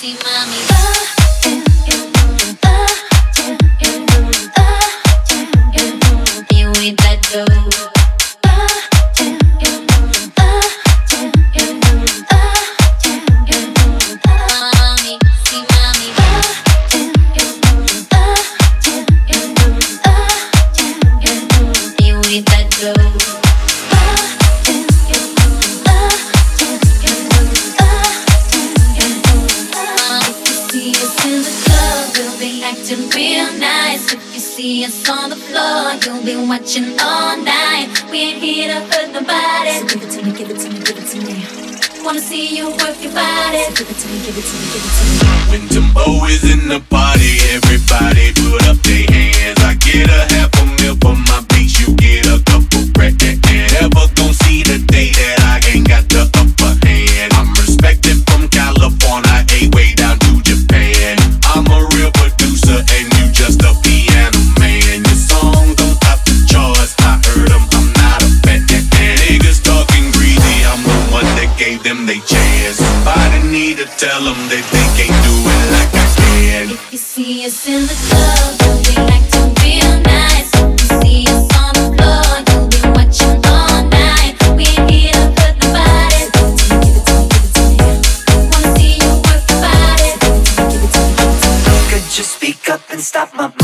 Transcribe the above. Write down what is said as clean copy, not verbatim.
see mommy. You ain't that dope. Real nice. If you see us on the floor, you'll be watching all night. We ain't here to hurt nobody. So give it to me, give it to me, give it to me. Wanna see you work your body. So give it to me, give it to me, give it to me. When Timbo is in the party, everybody put up their hands. I get a half a meal for my beats, you get a couple grand. Never gon' see the day that I ain't got the upper hand. I'm respected from California, way down to Japan. I'm a real producer and you just a piano man. Your song don't top the charts, I heard them, I'm not a fan. Niggas talking greasy, I'm the one that gave them they chance. Somebody need to tell them that they can't do it like I can. If you see us in the club, you'll be acting real nice. If you see us on the floor, you'll be watching all night. We ain't here to hurt nobody. Give it to me, give it to me, give it to me. Wanna see you work your body. Give it to me, give it to me, give it to me. Could you speak up and stop my